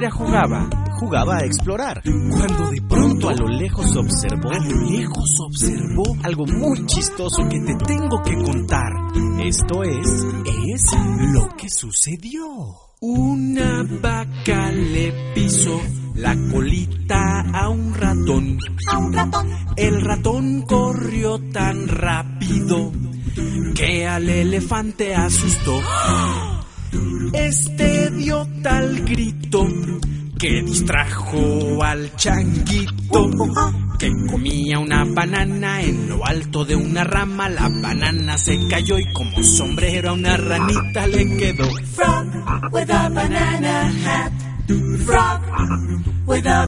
Shakira jugaba a explorar, cuando de pronto a lo lejos observó algo muy chistoso que te tengo que contar. Esto es lo que sucedió. Una vaca le pisó la colita a un ratón. El ratón corrió tan rápido que al elefante asustó. Este dio tal grito que distrajo al changuito, que comía una banana en lo alto de una rama. La banana se cayó y como sombrero a una ranita le quedó. Frog with a banana hat. Frog with a